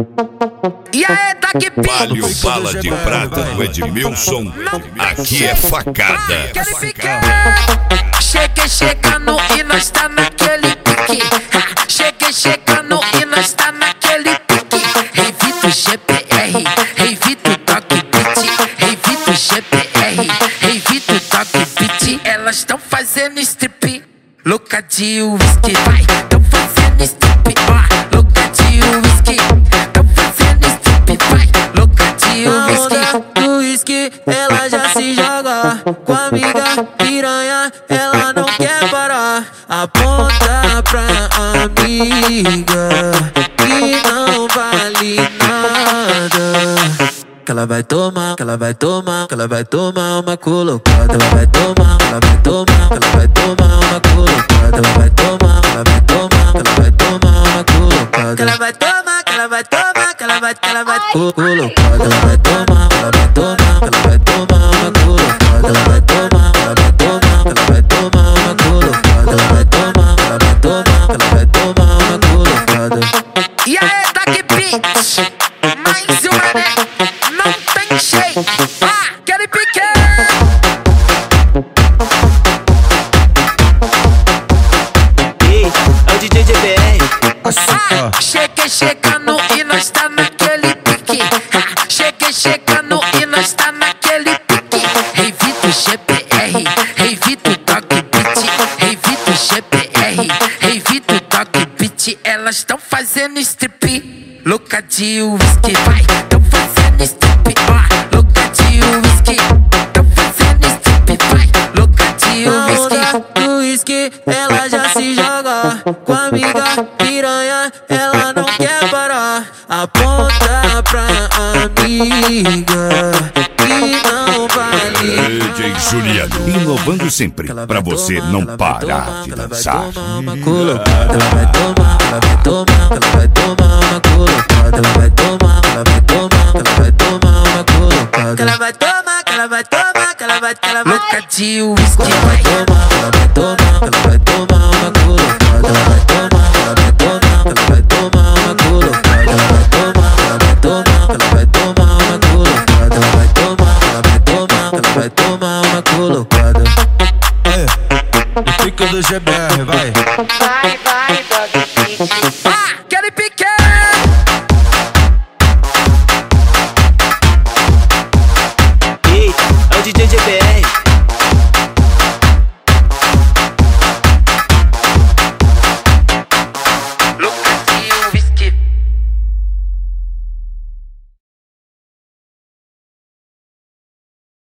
E aí, tá que pique? Vale o bala de prata do Edmilson. Aqui é facada. Cheguei chegando e nós tá naquele pique. Cheguei chegando e nós tá naquele pique. Evita o GPR, evita o toque beat. Evita o GPR, evita o toque beat. Elas tão fazendo strip, louca de whisky, vai. Tão fazendo strip, ó, louca de whisky. Tão fazendo strip, vai, louca de whisky. Do whisky, ela já se joga. Com a amiga piranha, ela não quer parar. Aponta pra amiga que não vale nada. Que ela vai tomar, que ela vai tomar, que ela vai tomar uma colocada. Ela vai tomar, ela vai tomar, ela vai tomar uma colocada. Ela vai tomar, ela vai tomar, ela vai tomar uma colocada. Que ela vai tomar, que ela vai tomar, que ela vai colocada. Ela vai tomar, ela vai tomar, ela vai tomar uma colocada. Ela vai tomar, ela vai tomar, ela vai tomar uma colocada. Ela vai tomar, ela vai tomar, ela vai tomar uma colocada. E aí, tá que beat? Mais uma, né? Não tem jeito. Ah, aquele pique. Ei, é o DJ GBR. Cheguei chegando e nós tá naquele pique. Cheguei chegando e nós tá naquele pique. Evita o GPR, evita o toque beat. Evita o GPR, evita o toque beat. Elas tão fazendo strip, louca de whisky, vai. Tão fazendo strip, ó, louca de whisky. Tão fazendo strip, vai, louca de whisky. Do whisky, ela já se joga. Com a amiga piranha, ela não quer parar. Aponta pra amiga que não vale DJ Juliano, inovando sempre, pra você não parar de dançar. uma colocada. Ela vai tomar, ela vai tomar, ela vai tomar uma colocada. Ela vai tomar, ela vai tomar, ela vai tomar uma colocada. Ela vai tomar, ela vai tomar, ela vai louca de whisky, vai.